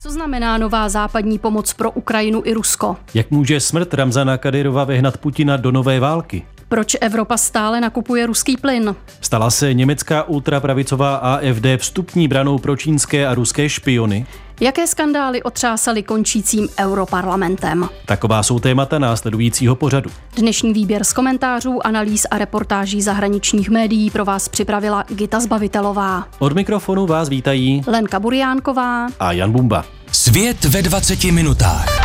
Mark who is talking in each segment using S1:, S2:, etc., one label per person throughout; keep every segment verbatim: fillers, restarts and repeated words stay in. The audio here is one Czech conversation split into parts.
S1: Co znamená nová západní pomoc pro Ukrajinu i Rusko?
S2: Jak může smrt Ramzana Kadyrova vehnat Putina do nové války?
S1: Proč Evropa stále nakupuje ruský plyn?
S2: Stala se německá ultrapravicová A F D vstupní branou pro čínské a ruské špiony?
S1: Jaké skandály otřásaly končícím europarlamentem?
S2: Taková jsou témata následujícího pořadu.
S1: Dnešní výběr z komentářů, analýz a reportáží zahraničních médií pro vás připravila Gita Zbavitelová.
S2: Od mikrofonu vás vítají
S1: Lenka Burjánková
S2: a Jan Bumba.
S3: Svět ve dvaceti minutách.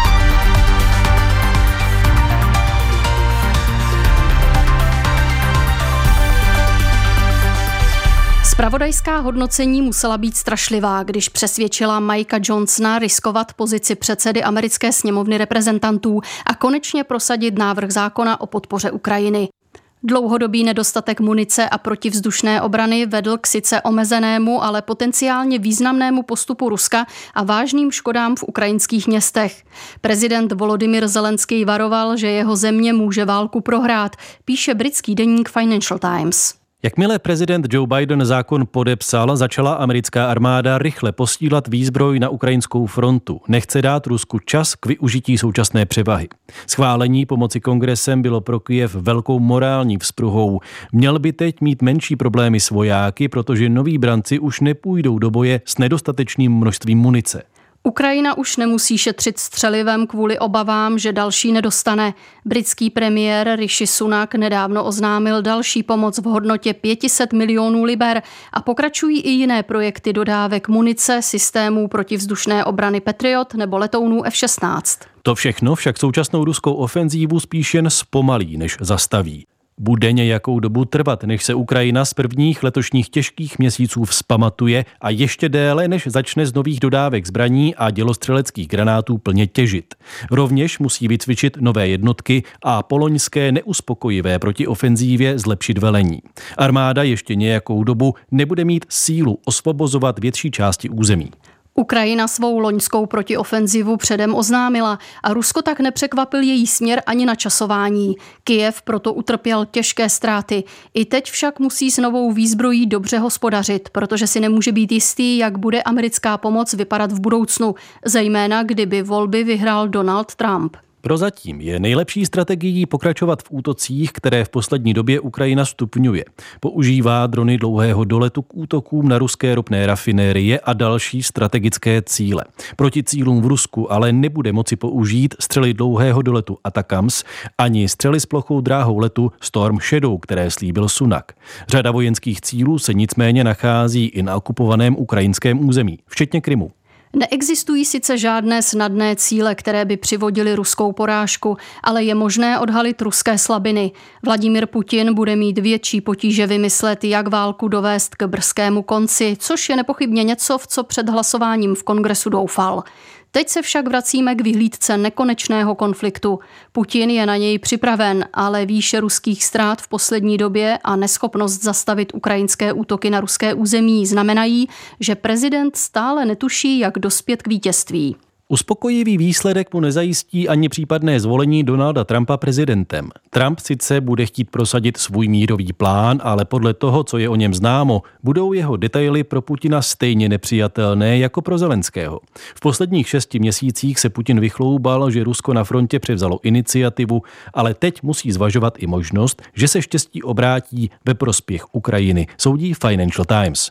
S1: Zpravodajská hodnocení musela být strašlivá, když přesvědčila Mikea Johnsona riskovat pozici předsedy americké sněmovny reprezentantů a konečně prosadit návrh zákona o podpoře Ukrajiny. Dlouhodobý nedostatek munice a protivzdušné obrany vedl k sice omezenému, ale potenciálně významnému postupu Ruska a vážným škodám v ukrajinských městech. Prezident Volodymyr Zelenský varoval, že jeho země může válku prohrát, píše britský deník Financial Times.
S2: Jakmile prezident Joe Biden zákon podepsal, začala americká armáda rychle posílat výzbroj na ukrajinskou frontu. Nechce dát Rusku čas k využití současné převahy. Schválení pomoci kongresem bylo pro Kyjev velkou morální vzpruhou. Měl by teď mít menší problémy s vojáky, protože noví branci už nepůjdou do boje s nedostatečným množstvím munice.
S1: Ukrajina už nemusí šetřit střelivem kvůli obavám, že další nedostane. Britský premiér Rishi Sunak nedávno oznámil další pomoc v hodnotě pět set milionů liber a pokračují i jiné projekty dodávek munice, systémů protivzdušné obrany Patriot nebo letounů F šestnáct.
S2: To všechno však současnou ruskou ofenzívu spíš jen zpomalí, než zastaví. Bude nějakou dobu trvat, než se Ukrajina z prvních letošních těžkých měsíců vzpamatuje a ještě déle, než začne z nových dodávek zbraní a dělostřeleckých granátů plně těžit. Rovněž musí vycvičit nové jednotky a po loňské neuspokojivé protiofenzívě zlepšit velení. Armáda ještě nějakou dobu nebude mít sílu osvobozovat větší části území.
S1: Ukrajina svou loňskou protiofenzivu předem oznámila a Rusko tak nepřekvapil její směr ani načasování. Kyjev proto utrpěl těžké ztráty. I teď však musí s novou výzbrojí dobře hospodařit, protože si nemůže být jistý, jak bude americká pomoc vypadat v budoucnu, zejména kdyby volby vyhrál Donald Trump.
S2: Prozatím je nejlepší strategií pokračovat v útocích, které v poslední době Ukrajina stupňuje. Používá drony dlouhého doletu k útokům na ruské ropné rafinérie a další strategické cíle. Proti cílům v Rusku ale nebude moci použít střely dlouhého doletu Atacams ani střely s plochou dráhou letu Storm Shadow, které slíbil Sunak. Řada vojenských cílů se nicméně nachází i na okupovaném ukrajinském území, včetně Krymu.
S1: Neexistují sice žádné snadné cíle, které by přivodily ruskou porážku, ale je možné odhalit ruské slabiny. Vladimír Putin bude mít větší potíže vymyslet, jak válku dovést k brzkému konci, což je nepochybně něco, v co před hlasováním v kongresu doufal. Teď se však vracíme k vyhlídce nekonečného konfliktu. Putin je na něj připraven, ale výše ruských ztrát v poslední době a neschopnost zastavit ukrajinské útoky na ruské území znamenají, že prezident stále netuší, jak dospět k vítězství.
S2: Uspokojivý výsledek mu nezajistí ani případné zvolení Donalda Trumpa prezidentem. Trump sice bude chtít prosadit svůj mírový plán, ale podle toho, co je o něm známo, budou jeho detaily pro Putina stejně nepřijatelné jako pro Zelenského. V posledních šesti měsících se Putin vychloubal, že Rusko na frontě převzalo iniciativu, ale teď musí zvažovat i možnost, že se štěstí obrátí ve prospěch Ukrajiny, soudí Financial Times.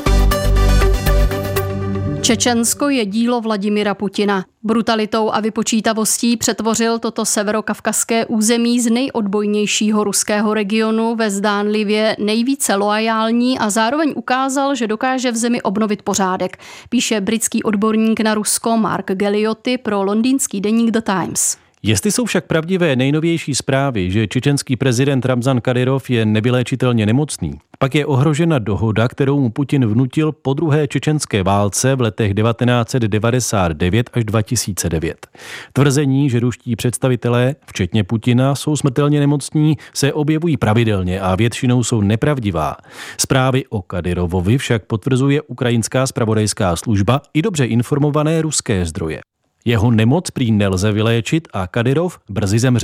S1: Čečensko je dílo Vladimira Putina. Brutalitou a vypočítavostí přetvořil toto severokavkazské území z nejodbojnějšího ruského regionu ve zdánlivě nejvíce loajální a zároveň ukázal, že dokáže v zemi obnovit pořádek, píše britský odborník na Rusko Mark Galeotti pro londýnský deník The Times.
S2: Jestli jsou však pravdivé nejnovější zprávy, že čečenský prezident Ramzan Kadyrov je nevyléčitelně nemocný, pak je ohrožena dohoda, kterou mu Putin vnutil po druhé čečenské válce v letech devatenáct set devadesát devět až dva tisíce devět. Tvrzení, že ruští představitelé, včetně Putina, jsou smrtelně nemocní, se objevují pravidelně a většinou jsou nepravdivá. Zprávy o Kadyrovovi však potvrzuje ukrajinská zpravodajská služba i dobře informované ruské zdroje. Jeho nemoc prý nelze vyléčit a Kadyrov brzy zemře.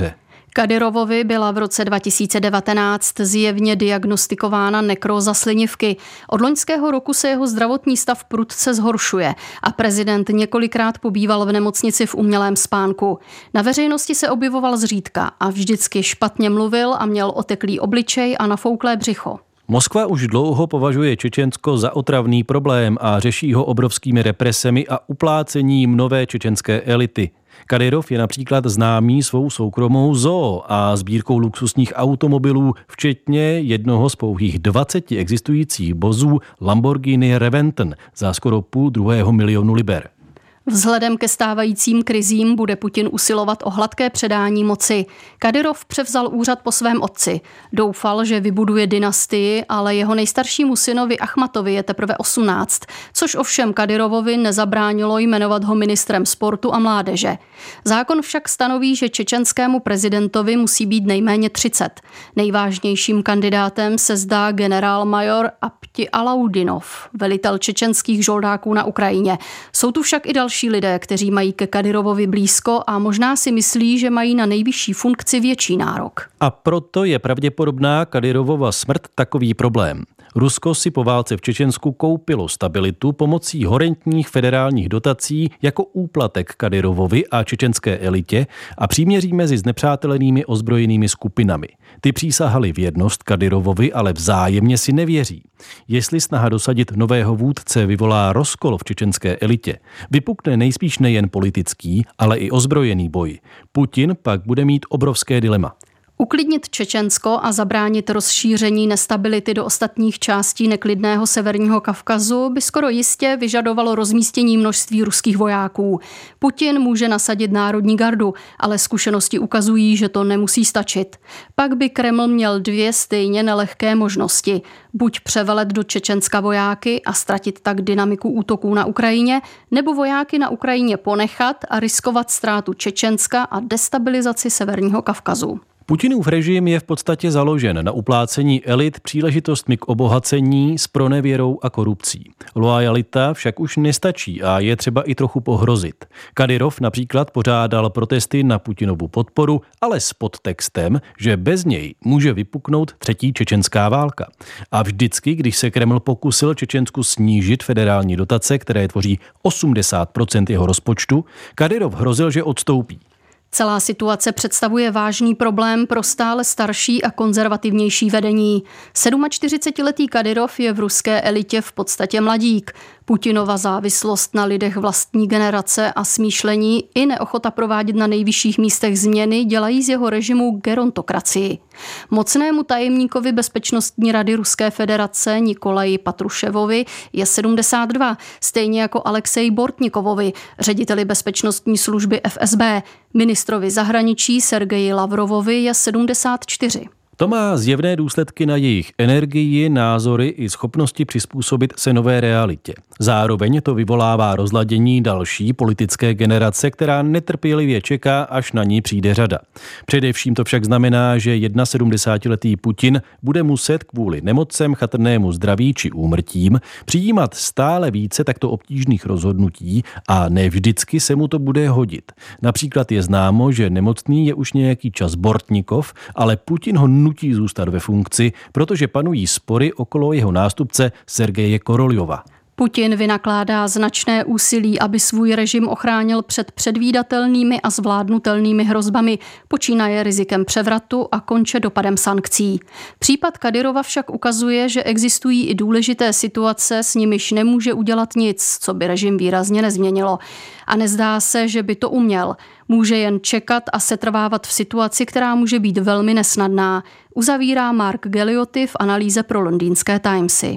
S1: Kadyrovovi byla v roce dva tisíce devatenáct zjevně diagnostikována nekróza slinivky. Od loňského roku se jeho zdravotní stav prudce zhoršuje a prezident několikrát pobýval v nemocnici v umělém spánku. Na veřejnosti se objevoval zřídka a vždycky špatně mluvil a měl oteklý obličej a nafouklé břicho.
S2: Moskva už dlouho považuje Čečensko za otravný problém a řeší ho obrovskými represemi a uplácením nové čečenské elity. Kadyrov je například známý svou soukromou zoo a sbírkou luxusních automobilů, včetně jednoho z pouhých dvaceti existujících vozů Lamborghini Reventon za skoro půl druhého milionu liber.
S1: Vzhledem ke stávajícím krizím bude Putin usilovat o hladké předání moci. Kadyrov převzal úřad po svém otci. Doufal, že vybuduje dynastii, ale jeho nejstaršímu synovi Achmatovi je teprve osmnáct, což ovšem Kadyrovovi nezabránilo jmenovat ho ministrem sportu a mládeže. Zákon však stanoví, že čečenskému prezidentovi musí být nejméně třicet. Nejvážnějším kandidátem se zdá generálmajor Abti Alaudinov, velitel čečenských žoldáků na Ukrajině. Jsou tu však i další Další lidé, kteří mají ke Kadyrovovi blízko a možná si myslí, že mají na nejvyšší funkci větší nárok.
S2: A proto je pravděpodobná Kadyrovova smrt takový problém. Rusko si po válce v Čečensku koupilo stabilitu pomocí horentních federálních dotací jako úplatek Kadyrovovi a čečenské elitě a příměří mezi znepřátelenými ozbrojenými skupinami. Ty přísahali věrnost Kadyrovovi, ale vzájemně si nevěří. Jestli snaha dosadit nového vůdce vyvolá rozkol v čečenské elitě, vypukne nejspíš nejen politický, ale i ozbrojený boj. Putin pak bude mít obrovské dilema.
S1: Uklidnit Čečensko a zabránit rozšíření nestability do ostatních částí neklidného severního Kavkazu by skoro jistě vyžadovalo rozmístění množství ruských vojáků. Putin může nasadit národní gardu, ale zkušenosti ukazují, že to nemusí stačit. Pak by Kreml měl dvě stejně nelehké možnosti. Buď převelet do Čečenska vojáky a ztratit tak dynamiku útoků na Ukrajině, nebo vojáky na Ukrajině ponechat a riskovat ztrátu Čečenska a destabilizaci severního Kavkazu.
S2: Putinův režim je v podstatě založen na uplácení elit příležitostmi k obohacení s pronevěrou a korupcí. Loajalita však už nestačí a je třeba i trochu pohrozit. Kadyrov například pořádal protesty na Putinovu podporu, ale s podtextem, že bez něj může vypuknout třetí čečenská válka. A vždycky, když se Kreml pokusil Čečensku snížit federální dotace, které tvoří osmdesát procent jeho rozpočtu, Kadyrov hrozil, že odstoupí.
S1: Celá situace představuje vážný problém pro stále starší a konzervativnější vedení. čtyřicetisedmiletý Kadyrov je v ruské elitě v podstatě mladík. Putinova závislost na lidech vlastní generace a smýšlení i neochota provádět na nejvyšších místech změny dělají z jeho režimu gerontokracii. Mocnému tajemníkovi Bezpečnostní rady Ruské federace Nikolaji Patruševovi je sedmdesát dva, stejně jako Alexeji Bortnikovovi, řediteli bezpečnostní služby F S B. Ministrovi zahraničí Sergeji Lavrovovi je sedmdesát čtyři.
S2: To má zjevné důsledky na jejich energii, názory i schopnosti přizpůsobit se nové realitě. Zároveň to vyvolává rozladění další politické generace, která netrpělivě čeká, až na ní přijde řada. Především to však znamená, že sedmdesátiletý Putin bude muset kvůli nemocem, chatrnému zdraví či úmrtím přijímat stále více takto obtížných rozhodnutí a ne vždycky se mu to bude hodit. Například je známo, že nemocný je už nějaký čas Bortnikov, ale Putin ho nutí zůstat ve funkci, protože panují spory okolo jeho nástupce Sergeje Koroljova.
S1: Putin vynakládá značné úsilí, aby svůj režim ochránil před předvídatelnými a zvládnutelnými hrozbami, počínaje rizikem převratu a konče dopadem sankcí. Případ Kadyrova však ukazuje, že existují i důležité situace, s nimiž nemůže udělat nic, co by režim výrazně nezměnilo. A nezdá se, že by to uměl. Může jen čekat a setrvávat v situaci, která může být velmi nesnadná, uzavírá Mark Gelliotti v analýze pro londýnské Timesy.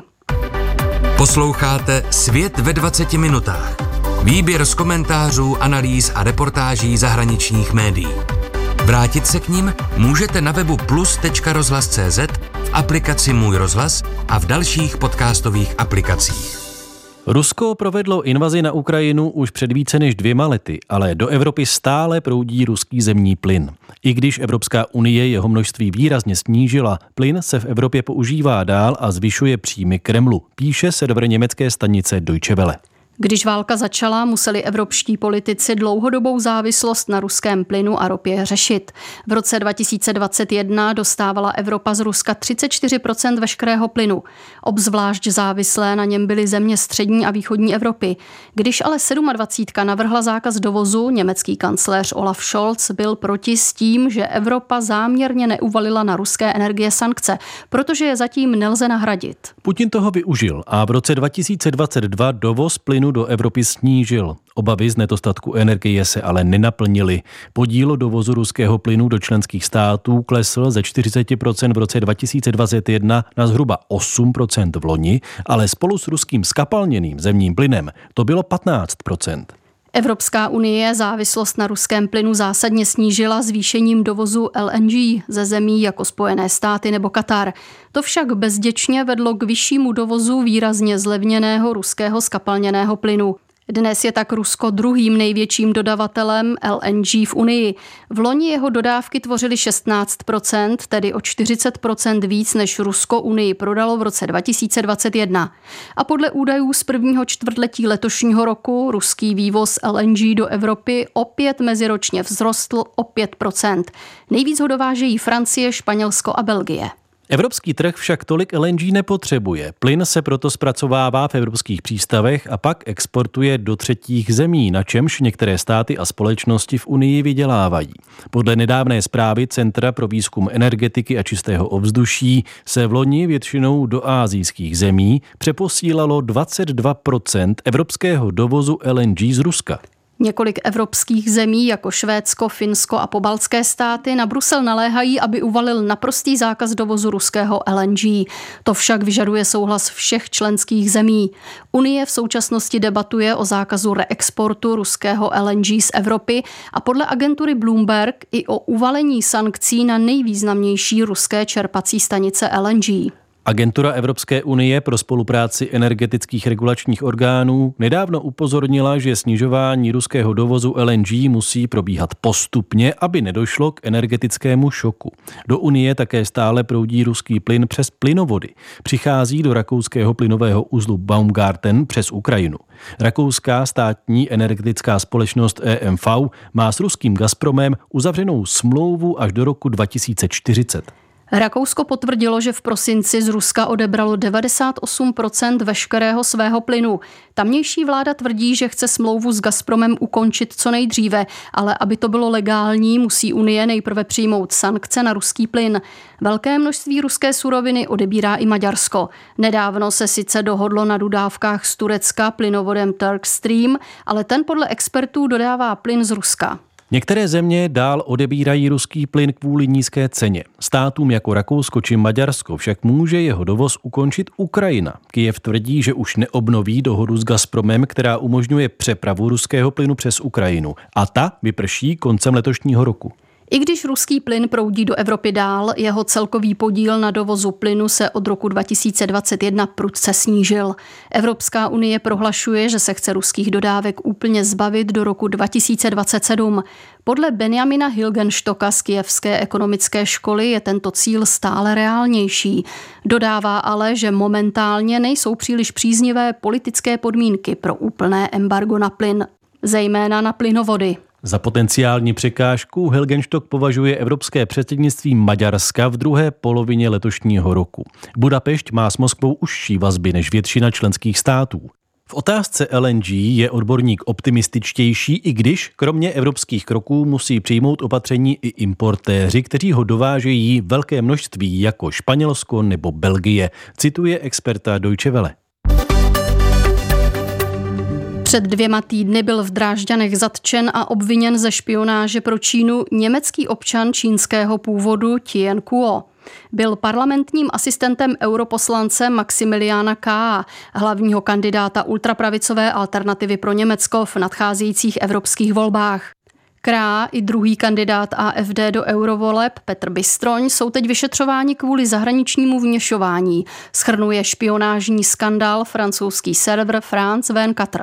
S3: Posloucháte Svět ve dvaceti minutách. Výběr z komentářů, analýz a reportáží zahraničních médií. Vrátit se k nim můžete na webu plus tečka rozhlas tečka cé zet, v aplikaci Můj rozhlas a v dalších podcastových aplikacích.
S2: Rusko provedlo invazi na Ukrajinu už před více než dvěma lety, ale do Evropy stále proudí ruský zemní plyn. I když Evropská unie jeho množství výrazně snížila, plyn se v Evropě používá dál a zvyšuje příjmy Kremlu, píše server německé stanice Deutsche Welle.
S1: Když válka začala, museli evropští politici dlouhodobou závislost na ruském plynu a ropě řešit. V roce dva tisíce dvacet jedna dostávala Evropa z Ruska třicet čtyři procent veškerého plynu. Obzvlášť závislé na něm byly země střední a východní Evropy. Když ale sedmadvacítka navrhla zákaz dovozu, německý kancléř Olaf Scholz byl proti s tím, že Evropa záměrně neuvalila na ruské energie sankce, protože je zatím nelze nahradit.
S2: Putin toho využil a v roce dva tisíce dvacet dva dovoz plynu do Evropy snížil. Obavy z nedostatku energie se ale nenaplnily. Podíl dovozu ruského plynu do členských států klesl ze čtyřicet procent v roce dva tisíce dvacet jedna na zhruba osm procent v loni, ale spolu s ruským skapalněným zemním plynem to bylo patnáct procent.
S1: Evropská unie závislost na ruském plynu zásadně snížila zvýšením dovozu L N G ze zemí jako Spojené státy nebo Katar. To však bezděčně vedlo k vyššímu dovozu výrazně zlevněného ruského skapalněného plynu. Dnes je tak Rusko druhým největším dodavatelem L N G v Unii. V loni jeho dodávky tvořily šestnáct procent, tedy o čtyřicet procent víc, než Rusko Unii prodalo v roce dva tisíce dvacet jedna. A podle údajů z prvního čtvrtletí letošního roku ruský vývoz L N G do Evropy opět meziročně vzrostl o pět procent. Nejvíc ho dovážejí Francie, Španělsko a Belgie.
S2: Evropský trh však tolik L N G nepotřebuje. Plyn se proto zpracovává v evropských přístavech a pak exportuje do třetích zemí, na čemž některé státy a společnosti v Unii vydělávají. Podle nedávné zprávy Centra pro výzkum energetiky a čistého ovzduší se v loni většinou do asijských zemí přeposílalo dvacet dva procent evropského dovozu L N G z Ruska.
S1: Několik evropských zemí jako Švédsko, Finsko a pobaltské státy na Brusel naléhají, aby uvalil naprostý zákaz dovozu ruského L N G. To však vyžaduje souhlas všech členských zemí. Unie v současnosti debatuje o zákazu reexportu ruského L N G z Evropy a podle agentury Bloomberg i o uvalení sankcí na nejvýznamnější ruské čerpací stanice L N G.
S2: Agentura Evropské unie pro spolupráci energetických regulačních orgánů nedávno upozornila, že snižování ruského dovozu L N G musí probíhat postupně, aby nedošlo k energetickému šoku. Do Unie také stále proudí ruský plyn přes plynovody. Přichází do rakouského plynového uzlu Baumgarten přes Ukrajinu. Rakouská státní energetická společnost E M V má s ruským Gazpromem uzavřenou smlouvu až do roku dva tisíce čtyřicet.
S1: Rakousko potvrdilo, že v prosinci z Ruska odebralo devadesát osm procent veškerého svého plynu. Tamnější vláda tvrdí, že chce smlouvu s Gazpromem ukončit co nejdříve, ale aby to bylo legální, musí Unie nejprve přijmout sankce na ruský plyn. Velké množství ruské suroviny odebírá i Maďarsko. Nedávno se sice dohodlo na dodávkách z Turecka plynovodem Turkstream, ale ten podle expertů dodává plyn z Ruska.
S2: Některé země dál odebírají ruský plyn kvůli nízké ceně. Státům jako Rakousko či Maďarsko však může jeho dovoz ukončit Ukrajina. Kyjev tvrdí, že už neobnoví dohodu s Gazpromem, která umožňuje přepravu ruského plynu přes Ukrajinu. A ta vyprší koncem letošního roku.
S1: I když ruský plyn proudí do Evropy dál, jeho celkový podíl na dovozu plynu se od roku dva tisíce dvacet jedna prudce snížil. Evropská unie prohlašuje, že se chce ruských dodávek úplně zbavit do roku dva tisíce dvacet sedm. Podle Benjamina Hilgenstocka z Kyjevské ekonomické školy je tento cíl stále reálnější. Dodává ale, že momentálně nejsou příliš příznivé politické podmínky pro úplné embargo na plyn, zejména na plynovody.
S2: Za potenciální překážku Hilgenstock považuje evropské předsednictví Maďarska v druhé polovině letošního roku. Budapešť má s Moskvou užší vazby než většina členských států. V otázce L N G je odborník optimističtější, i když kromě evropských kroků musí přijmout opatření i importéři, kteří ho dovážejí velké množství jako Španělsko nebo Belgie, cituje experta Deutsche Welle.
S1: Před dvěma týdny byl v Drážďanech zatčen a obviněn ze špionáže pro Čínu německý občan čínského původu Tien Kuo. Byl parlamentním asistentem europoslance Maximiliána Kaa, hlavního kandidáta ultrapravicové alternativy pro Německo v nadcházejících evropských volbách. Krá i druhý kandidát A F D do eurovoleb Petr Bystroň jsou teď vyšetřováni kvůli zahraničnímu vměšování, shrnuje špionážní skandál francouzský server France vingt-quatre.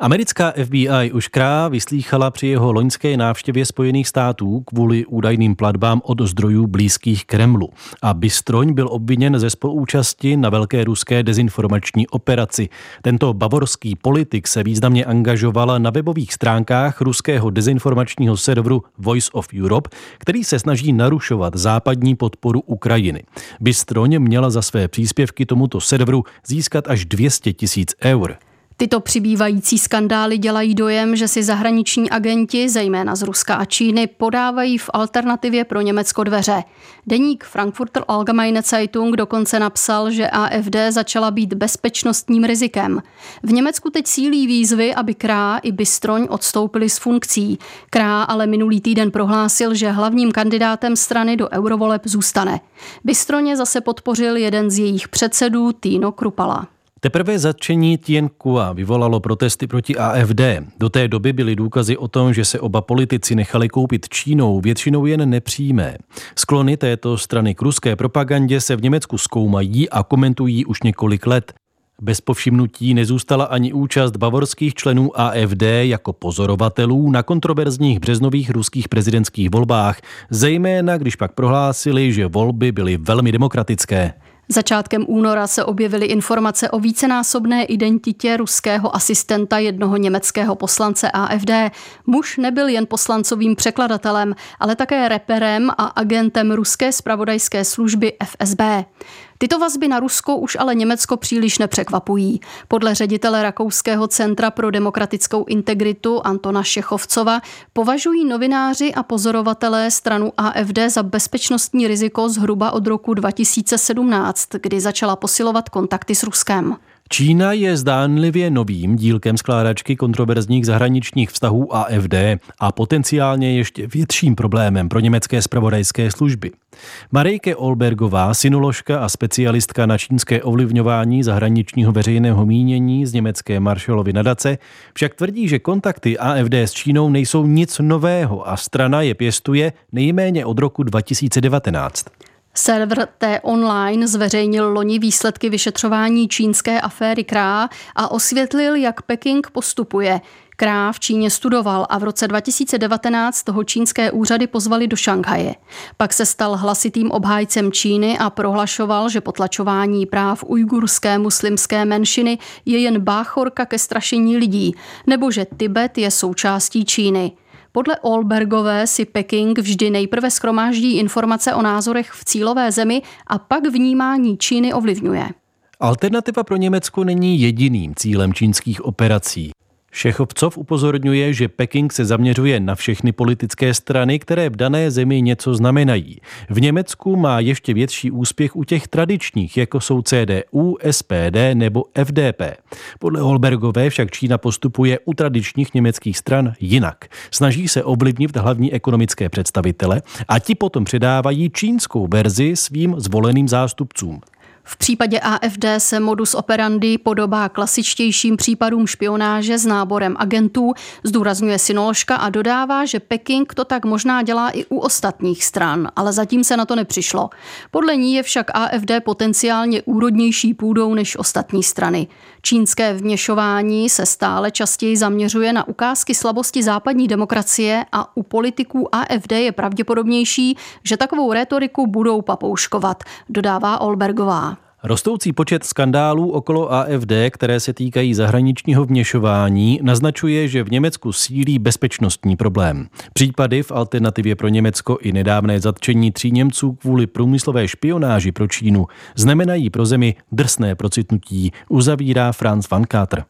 S2: Americká F B I už Krá vyslýchala při jeho loňské návštěvě Spojených států kvůli údajným platbám od zdrojů blízkých Kremlu. A Bystroň byl obviněn ze spoluúčasti na velké ruské dezinformační operaci. Tento bavorský politik se významně angažoval na webových stránkách ruského dezinformačního serveru Voice of Europe, který se snaží narušovat západní podporu Ukrajiny. Bystroň měla za své příspěvky tomuto serveru získat až dvě stě tisíc eur.
S1: Tyto přibývající skandály dělají dojem, že si zahraniční agenti, zejména z Ruska a Číny, podávají v alternativě pro Německo dveře. Deník Frankfurter Allgemeine Zeitung dokonce napsal, že A F D začala být bezpečnostním rizikem. V Německu teď sílí výzvy, aby Krá i Bystroň odstoupili z funkcí. Krá ale minulý týden prohlásil, že hlavním kandidátem strany do eurovoleb zůstane. Bystroně zase podpořil jeden z jejich předsedů, Tino Krupala.
S2: Teprve zatčení Tien Kua vyvolalo protesty proti A F D. Do té doby byly důkazy o tom, že se oba politici nechali koupit Čínou, většinou jen nepřímé. Sklony této strany k ruské propagandě se v Německu zkoumají a komentují už několik let. Bez povšimnutí nezůstala ani účast bavorských členů A F D jako pozorovatelů na kontroverzních březnových ruských prezidentských volbách, zejména když pak prohlásili, že volby byly velmi demokratické.
S1: Začátkem února se objevily informace o vícenásobné identitě ruského asistenta jednoho německého poslance A F D. Muž nebyl jen poslancovým překladatelem, ale také reperem a agentem ruské zpravodajské služby F S B. Tyto vazby na Rusko už ale Německo příliš nepřekvapují. Podle ředitele Rakouského centra pro demokratickou integritu Antona Šechovcova považují novináři a pozorovatelé stranu A F D za bezpečnostní riziko zhruba od roku dva tisíce sedmnáct, kdy začala posilovat kontakty s Ruskem.
S2: Čína je zdánlivě novým dílkem skládačky kontroverzních zahraničních vztahů A F D a potenciálně ještě větším problémem pro německé zpravodajské služby. Marijke Olbergová, sinoložka a specialistka na čínské ovlivňování zahraničního veřejného mínění z německé Marshallovy nadace, však tvrdí, že kontakty A F D s Čínou nejsou nic nového a strana je pěstuje nejméně od roku dva tisíce devatenáct.
S1: Server T-Online zveřejnil loni výsledky vyšetřování čínské aféry Krá a osvětlil, jak Peking postupuje. Krá v Číně studoval a v roce dva tisíce devatenáct toho čínské úřady pozvali do Šanghaje. Pak se stal hlasitým obhájcem Číny a prohlašoval, že potlačování práv ujgurské muslimské menšiny je jen báchorka ke strašení lidí, nebo že Tibet je součástí Číny. Podle Olbergové si Peking vždy nejprve shromáždí informace o názorech v cílové zemi a pak vnímání Číny ovlivňuje.
S2: Alternativa pro Německo není jediným cílem čínských operací. Šechovcov upozorňuje, že Peking se zaměřuje na všechny politické strany, které v dané zemi něco znamenají. V Německu má ještě větší úspěch u těch tradičních, jako jsou C D U, S P D nebo F D P. Podle Holbergové však Čína postupuje u tradičních německých stran jinak. Snaží se ovlivnit hlavní ekonomické představitele a ti potom předávají čínskou verzi svým zvoleným zástupcům.
S1: V případě A F D se modus operandi podobá klasičtějším případům špionáže s náborem agentů, zdůrazňuje sinoložka a dodává, že Peking to tak možná dělá i u ostatních stran, ale zatím se na to nepřišlo. Podle ní je však A F D potenciálně úrodnější půdou než ostatní strany. Čínské vměšování se stále častěji zaměřuje na ukázky slabosti západní demokracie a u politiků A F D je pravděpodobnější, že takovou rétoriku budou papouškovat, dodává Olbergová.
S2: Rostoucí počet skandálů okolo A F D, které se týkají zahraničního vměšování, naznačuje, že v Německu sílí bezpečnostní problém. Případy v alternativě pro Německo i nedávné zatčení tří Němců kvůli průmyslové špionáži pro Čínu znamenají pro zemi drsné procitnutí, uzavírá Franz van Kater.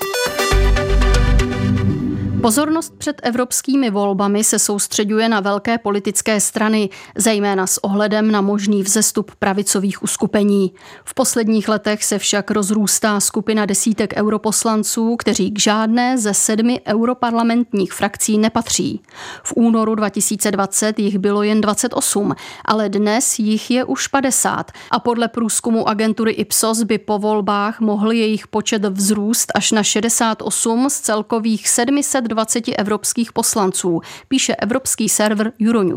S1: Pozornost před evropskými volbami se soustřeďuje na velké politické strany, zejména s ohledem na možný vzestup pravicových uskupení. V posledních letech se však rozrůstá skupina desítek europoslanců, kteří k žádné ze sedmi europarlamentních frakcí nepatří. V únoru dva tisíce dvacet jich bylo jen dvacet osm, ale dnes jich je už padesát a podle průzkumu agentury Ipsos by po volbách mohl jejich počet vzrůst až na šedesát osm z celkových sedm set dvacet evropských poslanců, píše evropský server Euronews.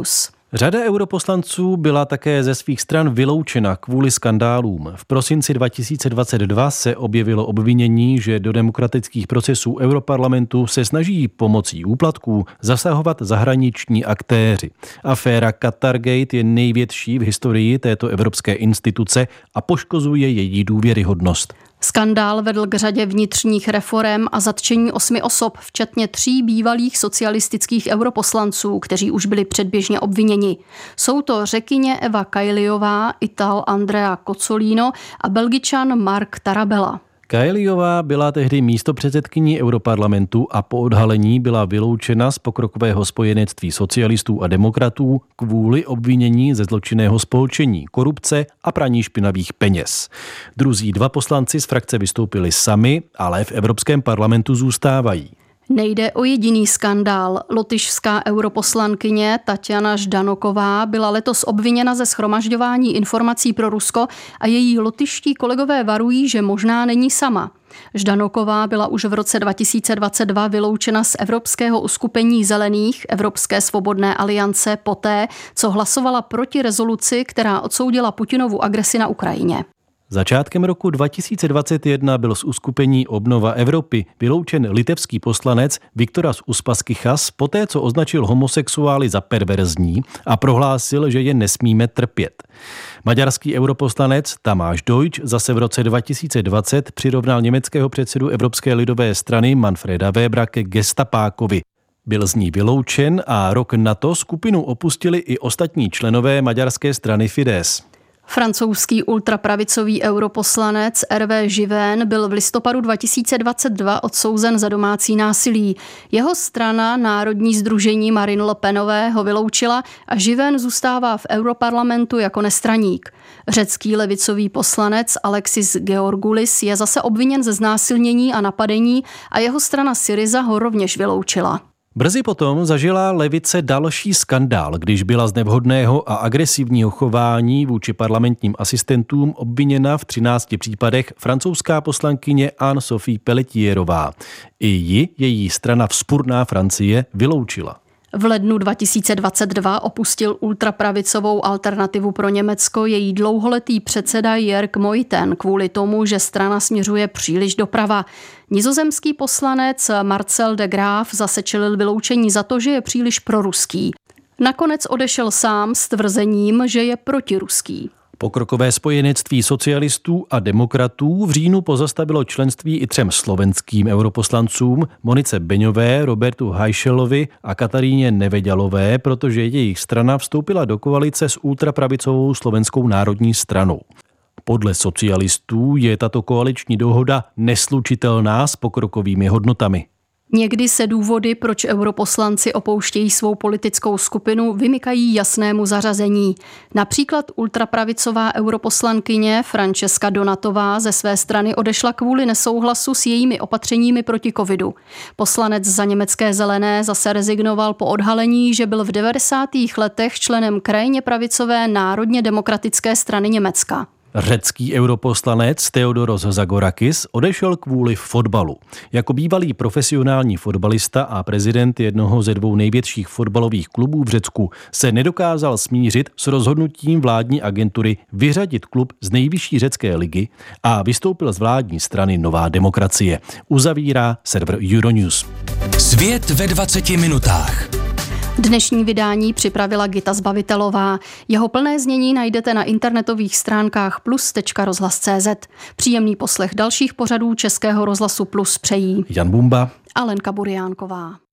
S2: Řada europoslanců byla také ze svých stran vyloučena kvůli skandálům. V prosinci dva tisíce dvacet dva se objevilo obvinění, že do demokratických procesů Europarlamentu se snaží pomocí úplatků zasahovat zahraniční aktéři. Aféra Qatargate je největší v historii této evropské instituce a poškozuje její důvěryhodnost.
S1: Skandál vedl k řadě vnitřních reforem a zatčení osmi osob, včetně tří bývalých socialistických europoslanců, kteří už byli předběžně obviněni. Jsou to Řekyně Eva Kailiová, Ital Andrea Cozzolino a Belgičan Mark Tarabella.
S2: Kailiová byla tehdy místopředsedkyní Europarlamentu a po odhalení byla vyloučena z pokrokového spojenectví socialistů a demokratů kvůli obvinění ze zločinného spolčení, korupce a praní špinavých peněz. Druzí dva poslanci z frakce vystoupili sami, ale v Evropském parlamentu zůstávají.
S1: Nejde o jediný skandál. Lotyšská europoslankyně Tatjana Ždanoková byla letos obviněna ze shromažďování informací pro Rusko a její lotyští kolegové varují, že možná není sama. Ždanoková byla už v roce dva tisíce dvacet dva vyloučena z Evropského uskupení zelených Evropské svobodné aliance poté, co hlasovala proti rezoluci, která odsoudila Putinovu agresi na Ukrajině.
S2: Začátkem roku dva tisíce dvacet jedna byl z uskupení Obnova Evropy vyloučen litevský poslanec Viktoras Uspaskichas poté, co označil homosexuály za perverzní a prohlásil, že je nesmíme trpět. Maďarský europoslanec Tamáš Deutsch zase v roce dva tisíce dvacet přirovnal německého předsedu Evropské lidové strany Manfreda Webera ke gestapákovi. Byl z ní vyloučen a rok na to skupinu opustili i ostatní členové maďarské strany Fidesz.
S1: Francouzský ultrapravicový europoslanec Hervé Juvin byl v listopadu dva tisíce dvacet dva odsouzen za domácí násilí. Jeho strana Národní sdružení Marine Le Penové ho vyloučila a Juvin zůstává v Europarlamentu jako nestraník. Řecký levicový poslanec Alexis Georgoulis je zase obviněn ze znásilnění a napadení a jeho strana Syriza ho rovněž vyloučila.
S2: Brzy potom zažila levice další skandál, když byla z nevhodného a agresivního chování vůči parlamentním asistentům obviněna v třinácti případech francouzská poslankyně Anne-Sophie Pelletierová. I ji její strana Vzpurná Francie vyloučila.
S1: V lednu dva tisíce dvacet dva opustil ultrapravicovou alternativu pro Německo její dlouholetý předseda Jörg Meuthen kvůli tomu, že strana směřuje příliš doprava. Nizozemský poslanec Marcel de Graaf zase čelil vyloučení za to, že je příliš proruský. Nakonec odešel sám s tvrzením, že je protiruský.
S2: Pokrokové spojenectví socialistů a demokratů v říjnu pozastavilo členství i třem slovenským europoslancům Monice Beňové, Robertu Hajšelovi a Kataríně Neveďalové, protože jejich strana vstoupila do koalice s ultrapravicovou Slovenskou národní stranou. Podle socialistů je tato koaliční dohoda neslučitelná s pokrokovými hodnotami.
S1: Někdy se důvody, proč europoslanci opouštějí svou politickou skupinu, vymykají jasnému zařazení. Například ultrapravicová europoslankyně Francesca Donatová ze své strany odešla kvůli nesouhlasu s jejími opatřeními proti covidu. Poslanec za německé zelené zase rezignoval po odhalení, že byl v devadesátých letech členem krajně pravicové Národně demokratické strany Německa.
S2: Řecký europoslanec Theodoros Zagorakis odešel kvůli fotbalu. Jako bývalý profesionální fotbalista a prezident jednoho ze dvou největších fotbalových klubů v Řecku se nedokázal smířit s rozhodnutím vládní agentury vyřadit klub z nejvyšší řecké ligy a vystoupil z vládní strany Nová demokracie. Uzavírá server Euronews.
S3: Svět ve dvaceti minutách.
S1: Dnešní vydání připravila Gita Zbavitelová. Jeho plné znění najdete na internetových stránkách plus tečka rozhlas tečka cé zet. Příjemný poslech dalších pořadů Českého rozhlasu Plus přejí
S2: Jan Bumba
S1: a Lenka Buriánková.